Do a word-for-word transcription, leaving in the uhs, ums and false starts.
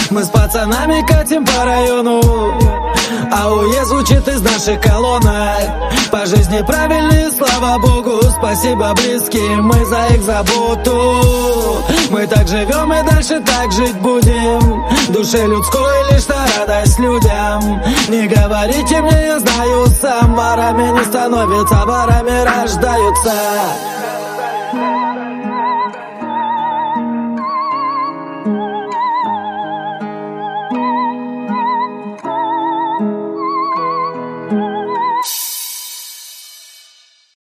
Мы с пацанами катим по району, а АОЕ звучит из наших колонок. По жизни правильные, слава богу, спасибо близким, мы за их заботу. Мы так живем и дальше так жить будем, душе людской лишь на радость людям. Не говорите мне, я знаю сам, ворами не становятся, ворами рождаются.